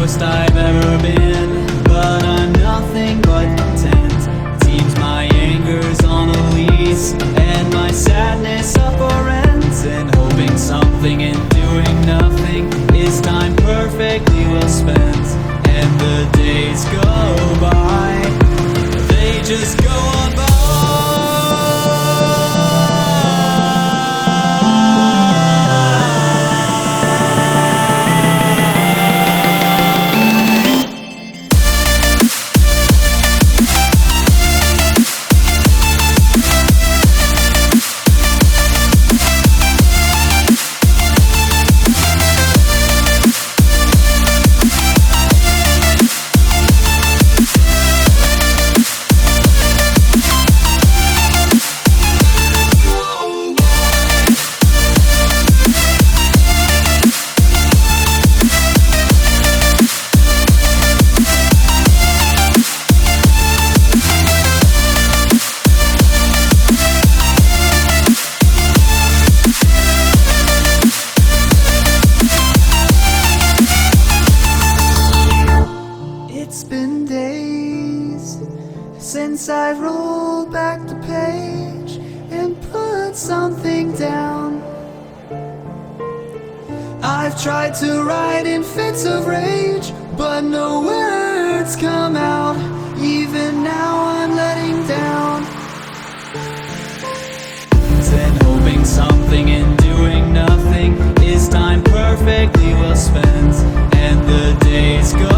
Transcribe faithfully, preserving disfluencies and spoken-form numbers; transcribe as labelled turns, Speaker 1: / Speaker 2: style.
Speaker 1: worst I've ever been, but I'm nothing but content. Seems my anger's on a lease, and my sadness up for rent. And hoping something and doing nothing is time perfectly well spent. And the days go by, they just go on by. It's been days since I rolled back the page and put something down. I've tried to write in fits of rage, but no words come out. Even now I'm letting down. And hoping something and doing nothing is time perfectly well spent. And the days go